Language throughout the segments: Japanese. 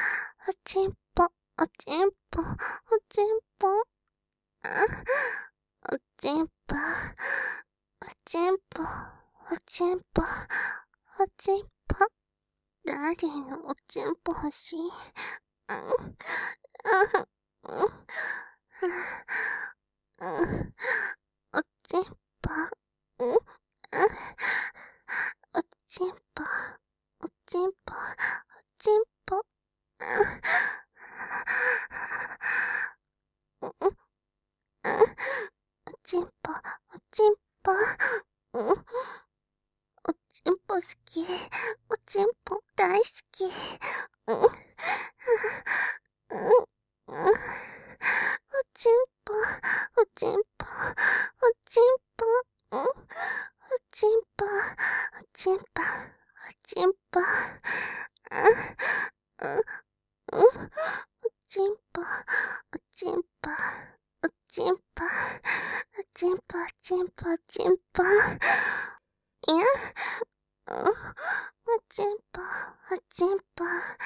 おちんぽ、おちんぽ、おちんぽ、おちんぽ、おちんぽ、おちんぽ、おちんぽ、ダーリンのおちんぽ欲しい。おちんぽ、おちんぽ、おちんぽ、おちんぽ、おちんぽ、おちんぽ、おちんぽ好き、おちんぽ大好き。おちんぽ、おちんぽ、おちんぽ、おちんぽ、おちんぽ、おちんぽ、おちんぽ、おちんぽ、おちんぽ、おちんぽ、おちんぽ、おちんぽ、いや、おちんぽ、おちんぽ、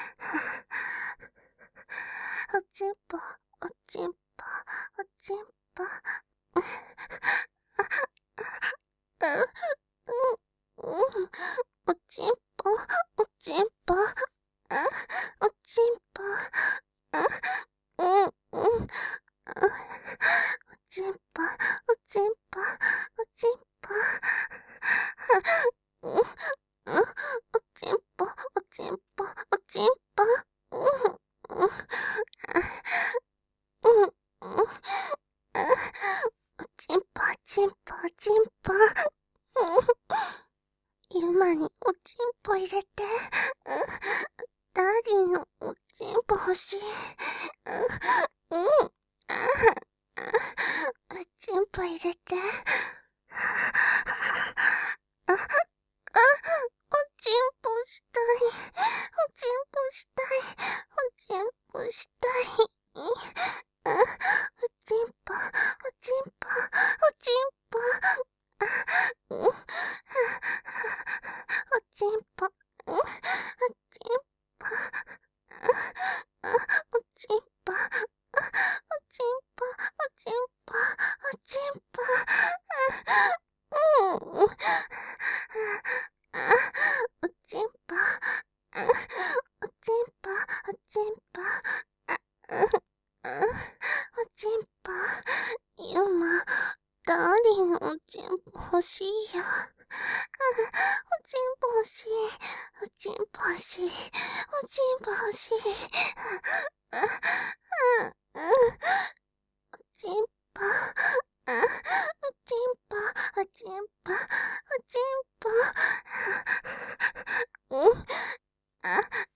おちんぽ、おちんぽ、おちんぽ、おちんぽ、おちんぽ、おちんぽ、おちんぽ、おちんぽ、おちんぽ、おちんぽ、おちんぽ、おちんぽ、おちんぽ、おちんぽ、おちんぽ、ゆまにおちんぽ入れて、ダーリンのおちんぽ欲しい。おちんぽ入れて。おちんぽしたい。おちんぽしたい。おちんぽしたい。おちんぽ、おちんぽ、おちんぽ。おちんぽ、おちんぽ、おちんぽ、おちんぽ、おちんぽ、おちんぽ。おちんぽ、おちんぽ、おちんぽ、おちんぽ、ゆま、ダーリンのおちんぽ欲しいよ。おちんぽ欲しい。おちんぽ欲しい。おちんぽ欲しい。おちんぽ、おちんぽ、おちんぽ、おちんぽ。